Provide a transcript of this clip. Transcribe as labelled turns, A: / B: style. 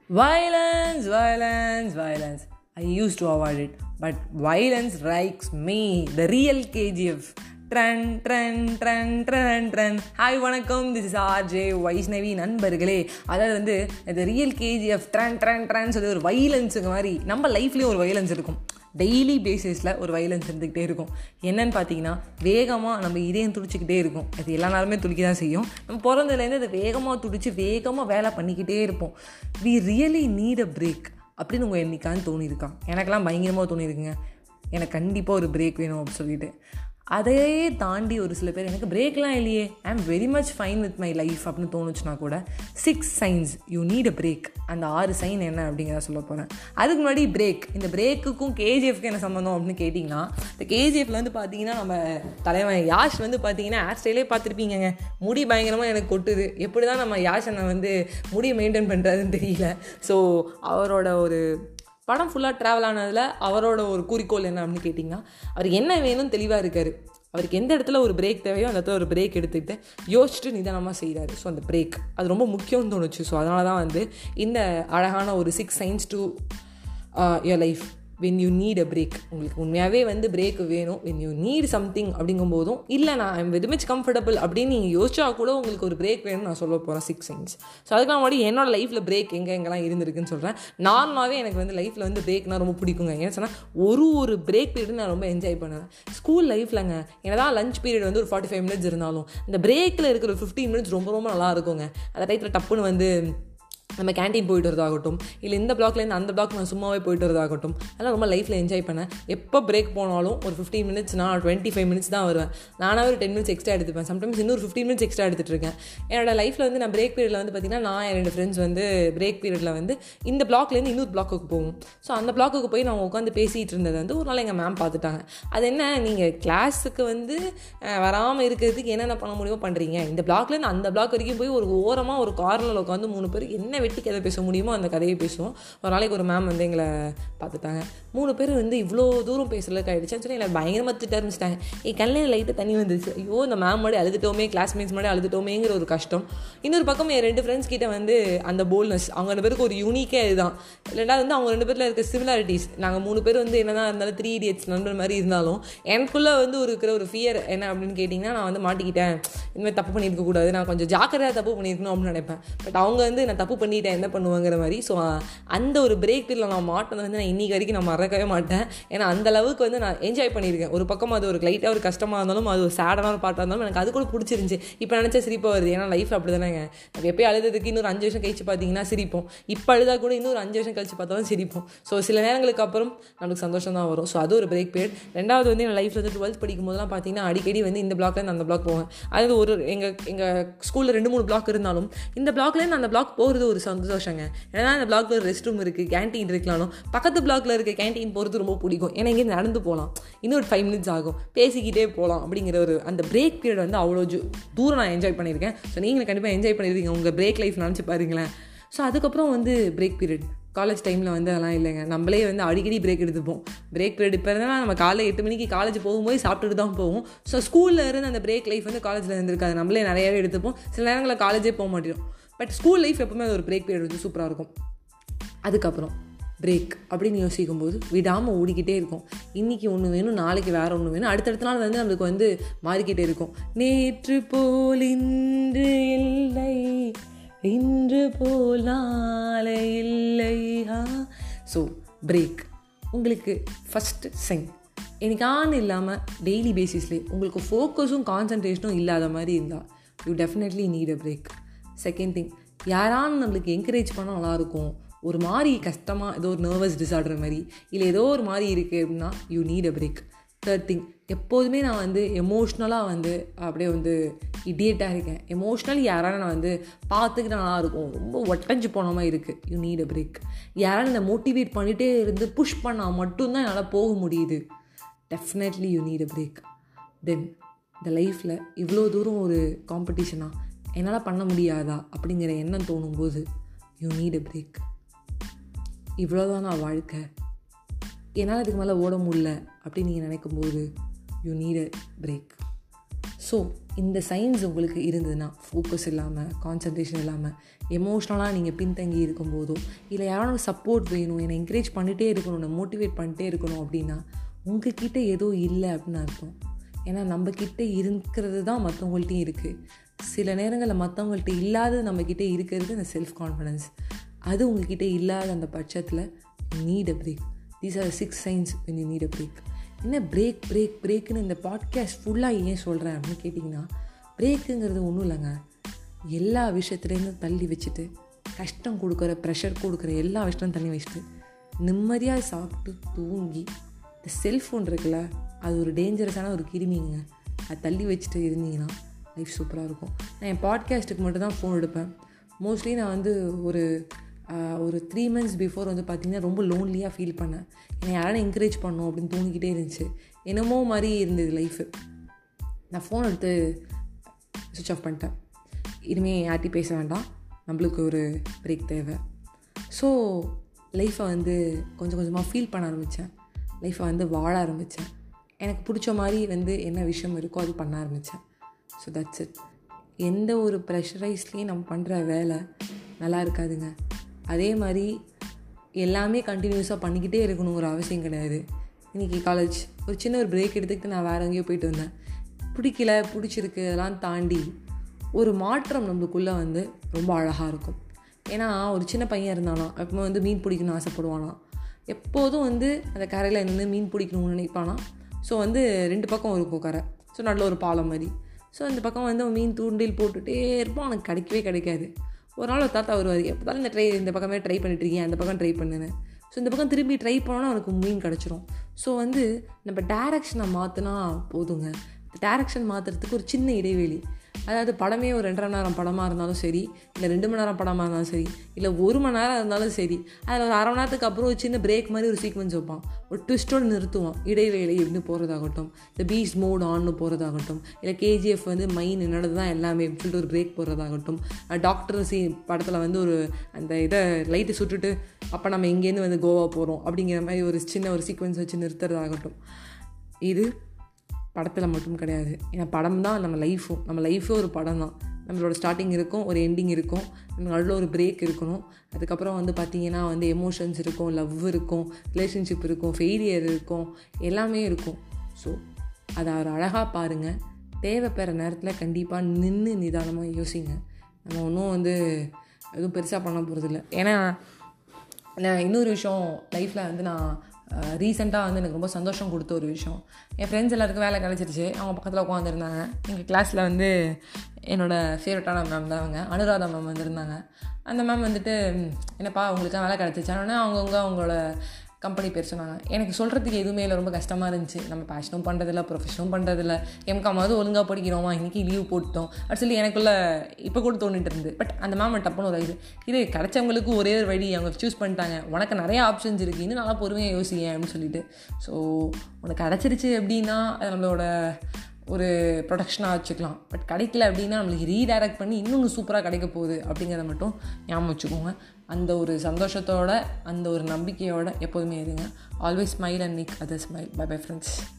A: Violence, violence, violence. I used to avoid it, but violence strikes me. The real KGF. Hi வணக்கம், this is RJ Vaishnavi. நண்பர்களே, அதாவது இந்த real KGF சொல்லி ஒரு வைலன்ஸுங்க மாதிரி நம்ம லைஃப்லேயும் ஒரு வைலன்ஸ் இருக்கும். டெய்லி பேசிஸில் ஒரு வைலன்ஸ் இருந்துக்கிட்டே இருக்கும். என்னன்னு பார்த்தீங்கன்னா, வேகமாக நம்ம இதயம் துடிச்சிக்கிட்டே இருக்கும். அது எல்லா நேரமே துடிக்க தான் செய்யும். நம்ம பிறந்ததுலேருந்து அதை வேகமாக துடிச்சு வேகமாக வேலை பண்ணிக்கிட்டே இருப்போம். We really need a break அப்படின்னு உங்கள் என்னைக்கான்னு தோணியிருக்கா? எனக்கெல்லாம் பயங்கரமாக தோணியிருக்குங்க. எனக்கு கண்டிப்பாக ஒரு பிரேக் வேணும் அப்படின்னு சொல்லிட்டு. அதையே தாண்டி ஒரு சில பேர் எனக்கு பிரேக்லாம் இல்லையே, I am very much fine with my life அப்படின்னு தோணுச்சுன்னா கூட 6 signs you need a break. அந்த 6 சைன் என்ன அப்படிங்கிறத சொல்ல போகிறேன். அதுக்கு முன்னாடி பிரேக், இந்த பிரேக்குக்கும் கேஜிஎஃப்க்கு என்ன சம்மந்தம் அப்படின்னு கேட்டிங்கன்னா, இந்த கேஜிஎஃப்ல பார்த்தீங்கன்னா நம்ம தலைவன் யாஷ் பார்த்தீங்கன்னா ஹேர் ஸ்டைலே பார்த்துருப்பீங்க. முடி பயங்கரமாக எனக்கு கொட்டுது. எப்படி தான் நம்ம யாஷ் அண்ணன் முடியை மெயின்டைன் பண்ணுறதுன்னு தெரியல. ஸோ அவரோட ஒரு படம் ஃபுல்லாக ட்ராவல் ஆனதில் அவரோட ஒரு குறிக்கோள் என்ன அப்படின்னு கேட்டிங்கன்னா, அவருக்கு என்ன வேணும்னு தெளிவாக இருக்கார். அவருக்கு எந்த இடத்துல ஒரு பிரேக் தேவையோ அந்த இடத்துல ஒரு பிரேக் எடுத்துக்கிட்டு யோசிச்சுட்டு நிதானமாக செய்கிறாரு. ஸோ அந்த பிரேக் அது ரொம்ப முக்கியம்னு தோணுச்சு. ஸோ அதனால தான் இந்த அழகான ஒரு 6 signs to your life when you need a break. உங்களுக்கு உண்மையாகவே பிரேக் வேணும், when you need something அப்படிங்கும் போதும், இல்லை நான் ஐம் வெரி மச் கம்ஃபர்டபுள் அப்படின்னு நீங்கள் யோசிச்சா கூட உங்களுக்கு ஒரு பிரேக் வேணும்னு நான் சொல்ல போகிறேன் 6 signs. ஸோ அதுக்கெல்லாம் முன்னாடி என்னோட லைஃப்பில் பிரேக் எங்கெல்லாம் இருந்திருக்குன்னு சொல்கிறேன். நார்மலாகவே எனக்கு லைஃப்பில் பிரேக்னால் ரொம்ப பிடிக்குங்க. ஏன்னு சொன்னால் ஒரு பிரேக் பீரியட் நான் ரொம்ப என்ஜாய் பண்ணுவேன். ஸ்கூல் லைஃப்லங்க என்னதான் லஞ்ச் பீரியட் ஒரு 45 minutes இருந்தாலும் இந்த பிரேக்கில் இருக்கிற ஒரு 15 minutes ரொம்ப ரொம்ப நல்லா இருக்குங்க. அந்த டைத்தில் டப்புன்னு நம்ம கேன்டீன் போயிட்டு வரதாகட்டும், இல்லை இந்த பிளாக்லேருந்து அந்த பிளாக் நான் சும்மாவே போயிட்டு வரதாகட்டும், அதெல்லாம் ரொம்ப லைஃப்பில் என்ஜாய் பண்ணேன். எப்போ பிரேக் போனாலும் ஒரு 15 minutes, நான் 25 minutes தான் வருவேன். நானாக ஒரு 10 minutes எக்ஸ்ட்ரா எடுத்துப்பேன். சம்டைம்ஸ் இன்னொரு 15 minutes எக்ஸ்ட்ரா எடுத்துகிட்டு இருக்கேன். என்னோட லைஃப்பில் நான் பிரேக் பீரியடில் பார்த்தீங்கன்னா, நான் என் 2 ஃப்ரெண்ட்ஸ் பிரேக் பீரியடில் இந்த பிளாக்லேருந்து இன்னொரு பிளாக்குக்கு போவோம். ஸோ அந்த பிளாக்குக்கு போய் நான் உட்காந்து பேசிகிட்டு இருந்தது ஒரு நாள் எங்கள் மேம் பார்த்துட்டாங்க. அது என்ன, நீங்கள் கிளாஸுக்கு வராமல் இருக்கிறதுக்கு என்னென்ன பண்ண முடியுமோ பண்ணுறீங்க, இந்த பிளாக்லேருந்து அந்த பிளாக் வரைக்கும் போய் ஒரு ஓரமாக ஒரு கார்னரில் உட்காந்து 3 பேர் என்ன வெட்டி கதை பேச முடியுமோ அந்த கதையை பேசுவோம். ஒரு நாளைக்கு ஒரு மேம் எங்களை பார்த்துட்டாங்க. 3 பேர் இவ்வளோ தூரம் பேசுறதுக்கு ஆகிடுச்சுன்னு சொல்லி என்னை பயங்கரமாக திட்ட ஆரம்பிச்சிட்டாங்க. என் கண்ணில் லைட்டாக தண்ணி வந்துச்சு. ஐயோ, இந்த மேம் மாதிரி அழுதுட்டோமே, கிளாஸ்மேட்ஸ் மாதிரி அழுதுட்டோமேங்கிற ஒரு கஷ்டம். இன்னொரு பக்கம் என் 2 ஃப்ரெண்ட்ஸ் கிட்ட அந்த போல்னஸ், அவங்க 2 பேருக்கு ஒரு யூனிக்கே இதுதான். இல்லைனா அவங்க 2 பேரில் இருக்க சிமிலாரிட்டிஸ். நாங்கள் 3 பேர் என்னதான் இருந்தாலும் 3 idiots நண்பர் மாதிரி இருந்தாலும் எனக்குள்ளே இருக்கிற ஒரு ஃபியர் என்ன அப்படின்னு கேட்டிங்கன்னா, நான் மாட்டிக்கிட்டேன், இனிமேல் தப்பு பண்ணியிருக்கக்கூடாது, நான் கொஞ்சம் ஜாக்கிரதையாக தப்பு பண்ணியிருக்கணும் அப்படின்னு நினைப்பேன். பட் அவங்க நான் தப்பு பண்ணிட்டேன் என்ன பண்ணுவாங்கிற மாதிரி. ஸோ அந்த ஒரு பிரேக் பீரியடில் நான் மாட்டினது நான் இன்னைக்கு வரைக்கும் நான் மறக்கவே மாட்டேன். ஏன்னா அந்த அளவுக்கு நான் என்ஜாய் பண்ணியிருக்கேன். ஒரு பக்கம் அது ஒரு லைட்டாக ஒரு கஷ்டமாக இருந்தாலும், அது ஒரு சேடான ஒரு பாட்டாக இருந்தாலும் எனக்கு அது கூட பிடிச்சிருந்துச்சி. இப்போ நினச்சா சிரிப்பாக வருது. ஏன்னா லைஃப்பில் அப்படி தானேங்க. நம்ம எப்போயும் அழுதுக்கு இன்னொரு 5 வருஷம் கழிச்சு பார்த்தீங்கன்னா சிரிப்போம். இப்போ அழுதா கூட இன்னொரு 5 வருஷம் கழிச்சு பார்த்தாலும் சிரிப்போம். ஸோ சில நேரங்களுக்கு அப்புறம் நமக்கு சந்தோஷம் தான் வரும். ஸோ அது ஒரு பிரேக் பீரியட். ரெண்டாவது என் லைஃப்பில் 12th படிக்கும் போதெல்லாம் பார்த்தீங்கன்னா அடிக்கடி இந்த பிளாக்லேருந்து அந்த பிளாக் போவேன். அது எங்கள் ஸ்கூலில் 2-3 பிளாக் இருந்தாலும் இந்த பிளாக்லேருந்து அந்த பிளாக் போகிறது ஒரு சந்தோஷங்க. ஏன்னா அந்த பிளாக்ல ஒரு ரெஸ்ட் ரூம் இருக்குது, கேன்டீன் இருக்கலாலும் பக்கத்து பிளாக்ல இருக்க கேன்டீன் போகிறது ரொம்ப பிடிக்கும். ஏன்னா இங்கே நடந்து போகலாம், இன்னும் ஒரு 5 minutes ஆகும், பேசிக்கிட்டே போகலாம் அப்படிங்கிற அந்த பிரேக் பீரியட் அவ்வளோ தூரம் நான் என்ஜாய் பண்ணியிருக்கேன். ஸோ நீங்கள் கண்டிப்பாக என்ஜாய் பண்ணியிருக்கீங்க உங்கள் பிரேக் லைஃப் நினச்சி பாருங்களேன். ஸோ அதுக்கப்புறம் பிரேக் பீரியட் காலேஜ் டைமில் அதெல்லாம் இல்லைங்க. நம்மளே அடிக்கடி பிரேக் எடுத்துப்போம். பிரேக் பீரியட் இப்போ இருந்தால் நம்ம காலைல 8 மணிக்கு காலேஜ் போகும்போது சாப்பிட்டுட்டு தான் போவோம். ஸோ ஸ்கூலில் இருந்து அந்த பிரேக் லைஃப் காலேஜில் இருந்திருக்காது. நம்மளே நிறையாவே எடுத்துப்போம். சில நேரங்களில் காலேஜே போக மாட்டோம். பட் ஸ்கூல் லைஃப் எப்பவுமே அது ஒரு பிரேக் பீரியட் சூப்பராக இருக்கும். அதுக்கப்புறம் பிரேக் அப்படின்னு யோசிக்கும்போது விடாமல் ஓடிக்கிட்டே இருக்கும். இன்றைக்கி ஒன்று வேணும், நாளைக்கு வேறு ஒன்று வேணும், அடுத்தடுத்த நாள் நம்மளுக்கு மாறிக்கிட்டே இருக்கும். நேற்று போல் இன்று இல்லை, இன்று போல் நாளை இல்லை. ஸோ பிரேக் உங்களுக்கு ஃபஸ்ட்டு சைன். எனக்கான இல்லாமல் டெய்லி பேசிஸ்லேயே உங்களுக்கு ஃபோக்கஸும் கான்சன்ட்ரேஷனும் இல்லாத மாதிரி இருந்தால் you definitely need a break. Second thing, யாராலும் நம்மளுக்கு என்கரேஜ் பண்ணால் நல்லாயிருக்கும், ஒரு மாதிரி கஷ்டமாக ஏதோ ஒரு நர்வஸ் டிஸார்டர் மாதிரி இல்லை ஏதோ ஒரு மாதிரி இருக்குது அப்படின்னா you need a break. Third thing, எப்போதுமே நான் எமோஷ்னலாக அப்படியே இடியேட்டாக இருக்கேன். எமோஷ்னலி யாராலும் நான் பார்த்துக்கிட்டு நல்லாயிருக்கும், ரொம்ப ஒட்டஞ்சு போன மாதிரி இருக்குது, யூ நீட் அ பிரேக். யாராலும் என்னை மோட்டிவேட் பண்ணிகிட்டே இருந்து புஷ் பண்ணால் மட்டும்தான் என்னால் போக முடியுது, definitely you need a break. Then இந்த லைஃப்பில் இவ்வளோ தூரம் ஒரு காம்படிஷனாக என்னால் பண்ண முடியாதா அப்படிங்கிற எண்ணம் தோணும்போது யூ நீட் அ பிரேக். இவ்வளோதான் நான் வாழ்க்கை, என்னால் இதுக்கு மேலே ஓட முடியல அப்படின்னு நீங்கள் நினைக்கும்போது you need a break. So இந்த சைன்ஸ் உங்களுக்கு இருந்ததுன்னா, ஃபோக்கஸ் இல்லாமல், கான்சன்ட்ரேஷன் இல்லாமல், எமோஷ்னலாக நீங்கள் பின்தங்கி இருக்கும்போதோ, இல்லை யாரும் சப்போர்ட் வேணும், என்னை என்கரேஜ் பண்ணிகிட்டே இருக்கணும், என்னை மோட்டிவேட் பண்ணிட்டே இருக்கணும் அப்படின்னா உங்ககிட்ட ஏதோ இல்லை அப்படின்னு அர்த்தம். ஏன்னா நம்மக்கிட்ட இருக்கிறது தான் மற்றவங்கள்ட்டையும் இருக்குது. சில நேரங்களில் மற்றவங்கள்ட்ட இல்லாதது நம்மக்கிட்ட இருக்கிறது அந்த செல்ஃப் கான்ஃபிடென்ஸ். அது உங்ககிட்ட இல்லாத அந்த பட்சத்தில் need a break. These are 6 signs when you need a break. என்ன பிரேக்குன்னு இந்த பாட்காஸ்ட் ஃபுல்லாக ஏன் சொல்கிறேன் அப்படின்னு கேட்டிங்கன்னா, பிரேக்குங்கிறது ஒன்றும் இல்லைங்க. எல்லா விஷயத்துலேருந்தும் தள்ளி வச்சுட்டு, கஷ்டம் கொடுக்குற, ப்ரெஷர் கொடுக்குற எல்லா விஷயத்தையும் தள்ளி வச்சுட்டு, நிம்மதியாக சாப்பிட்டு தூங்கி, இந்த செல்ஃபோன் இருக்குல்ல, அது ஒரு டேஞ்சரஸான ஒரு கிருமிங்க. அதை தள்ளி வச்சுட்டு இருந்தீங்கன்னா லைஃப் சூப்பராக இருக்கும். நான் என் பாட்காஸ்ட்டுக்கு மட்டும் தான் ஃபோன் எடுப்பேன். மோஸ்ட்லி நான் வந்து ஒரு 3 months பிஃபோர் வந்து பார்த்திங்கன்னா ரொம்ப லோன்லியாக ஃபீல் பண்ணேன். என்னை யாரும் என்கரேஜ் பண்ணணும் அப்படின்னு தோணிக்கிட்டே இருந்துச்சு. என்னமோ மாதிரி இருந்தது லைஃபு. நான் ஃபோன் எடுத்து சுவிட்ச் ஆஃப் பண்ணிட்டேன். இனிமேல் யார்ட்டி பேச வேண்டாம், நம்மளுக்கு ஒரு பிரேக் தேவை. ஸோ லைஃப்பை வந்து கொஞ்சம் கொஞ்சமாக ஃபீல் பண்ண ஆரம்பித்தேன். லைஃப்பை வந்து வாழ ஆரம்பித்தேன். எனக்கு பிடிச்ச மாதிரி வந்து என்ன விஷயம் இருக்கோ அது பண்ண ஆரம்பித்தேன். So that's it. எந்த ஒரு ப்ரெஷரைஸ்லேயும் நம்ம பண்ணுற வேலை நல்லா இருக்காதுங்க. அதே மாதிரி எல்லாமே கண்டினியூஸாக பண்ணிக்கிட்டே இருக்கணும் ஒரு அவசியம் கிடையாது. இன்றைக்கி காலேஜ் ஒரு சின்ன ஒரு பிரேக் எடுத்துக்கிட்டு நான் வேறு எங்கேயோ போயிட்டு வந்தேன். பிடிச்சிருக்கு அதெல்லாம் தாண்டி ஒரு மாற்றம் நம்மளுக்குள்ளே வந்து ரொம்ப அழகாக இருக்கும். ஏன்னா ஒரு சின்ன பையன் இருந்தானா, எப்போ வந்து மீன் பிடிக்கணும்னு ஆசைப்படுவானா, எப்போதும் வந்து அந்த கரையில் நின்று மீன் பிடிக்கணும்னு நினைப்பானா. ஸோ வந்து 2 பக்கம் இருக்கும் கரை. ஸோ நல்ல ஒரு பாலம் மாதிரி. ஸோ அந்த பக்கம் வந்து அவன் மீன் தூண்டில் போட்டுகிட்டே இருப்பான். அவனுக்கு கிடைக்கவே கிடைக்காது. ஒரு நாள் ஒரு தாத்தா வருவார், எப்போதாலும் இந்த பக்கமே ட்ரை பண்ணிட்டுருக்கேன், அந்த பக்கம் ட்ரை பண்ணுன்னு. ஸோ இந்த பக்கம் திரும்பி ட்ரை பண்ணோன்னா அவனுக்கு மீன் கிடச்சிரும். ஸோ வந்து நம்ம டேரெக்ஷனை மாற்றினா போதுங்க. டேரெக்ஷன் மாற்றுறதுக்கு ஒரு சின்ன இடைவெளி, அதாவது படமே ஒரு 2.5 மணி நேரம் படமாக இருந்தாலும் சரி, இல்லை 2 மணி நேரம் படமாக இருந்தாலும் சரி, இல்லை 1 மணி நேரம் இருந்தாலும் சரி, அதில் ஒரு 1/2 மணி நேரத்துக்கு அப்புறம் ஒரு சின்ன பிரேக் மாதிரி ஒரு சீக்வன்ஸ் வைப்பான், ஒரு ட்விஸ்ட்டோடு நிறுத்துவான். இடைவேளை எப்படின்னு போகிறதாகட்டும், இந்த பீஸ்ட் மோட் ஆன்னு போகிறதாகட்டும், இல்லை KGF வந்து மைன் என்னோடது தான் எல்லாமே சொல்லிட்டு ஒரு பிரேக் போடுறதாகட்டும், டாக்டர் படத்தில் வந்து ஒரு அந்த இதை லைட்டை சுட்டுட்டு அப்போ நம்ம இங்கேருந்து வந்து கோவா போகிறோம் அப்படிங்கிற மாதிரி ஒரு சின்ன ஒரு சீக்வன்ஸ் வச்சு நிறுத்துறதாகட்டும். இது படத்தில் மட்டும் கிடையாது. ஏன்னா படம் தான் நம்ம லைஃபே ஒரு படம் தான். நம்மளோட ஸ்டார்டிங் இருக்கும், ஒரு எண்டிங் இருக்கும், நமக்கு நல்ல ஒரு பிரேக் இருக்கணும். அதுக்கப்புறம் வந்து பார்த்திங்கன்னா வந்து எமோஷன்ஸ் இருக்கும், லவ் இருக்கும், ரிலேஷன்ஷிப் இருக்கும், ஃபெயிலியர் இருக்கும், எல்லாமே இருக்கும். ஸோ அதை ஒரு அழகாக பாருங்கள். தேவைப்படுற நேரத்தில் கண்டிப்பாக நின்று நிதானமாக யோசிங்க. நம்ம ஒன்றும் வந்து எதுவும் பெருசாக பண்ண போகிறதில்ல. ஏன்னா நான் இன்னொரு விஷயம் லைஃப்பில் வந்து நான் ரீசெண்டாக வந்து எனக்கு ரொம்ப சந்தோஷம் கொடுத்த ஒரு விஷயம், என் ஃப்ரெண்ட்ஸ் எல்லாருக்கும் வேலை கிடச்சிருச்சு. அவங்க பக்கத்தில் உட்காந்துருந்தாங்க. எங்கள் கிளாஸில் வந்து என்னோடய ஃபேவரட்டான மேம் தான் அவங்க, அனுராதா மேம் வந்திருந்தாங்க. அந்த மேம் வந்துட்டு, என்னப்பா உங்களுக்கு வேலை கிடச்சிச்சானே அவங்களோட கம்பெனி பேர் சொன்னாங்க. எனக்கு சொல்கிறதுக்கு எதுவுமே இல்லை, ரொம்ப கஷ்டமாக இருந்துச்சு. நம்ம பேஷனும் பண்ணுறதில்ல, ப்ரொஃபஷனும் பண்ணுறதில்ல, எம்காமாவது ஒழுங்காக படிக்கிறோமா, இன்றைக்கி லீவ் போட்டோம் அப்படி சொல்லி எனக்குள்ளே இப்போ கூட தோணிட்டு இருந்து. பட் அந்த மேம் டப்புன்னு ஒரு இது கிடைச்சவங்களுக்கு ஒரே ஒரு வழி அவங்க சூஸ் பண்ணிட்டாங்க, உனக்கு நிறைய ஆப்ஷன்ஸ் இருக்குது, இன்னும் நல்லா பொறுமையாக யோசிங்க அப்படின்னு சொல்லிட்டு. ஸோ உனக்கு கிடச்சிருச்சு அப்படின்னா அது நம்மளோட ஒரு ப்ரொடக்ஷனாக வச்சுக்கலாம். பட் கிடைக்கல அப்படின்னா நம்மளுக்கு ரீடைரக்ட் பண்ணி இன்னொன்று சூப்பராக கிடைக்க போகுது அப்படிங்கிறத மட்டும் ஞாபகம் வச்சுக்கோங்க. அந்த ஒரு சந்தோஷத்தோட, அந்த ஒரு நம்பிக்கையோட எப்போதுமே இருங்க. Always smile and make others smile. Bye bye friends.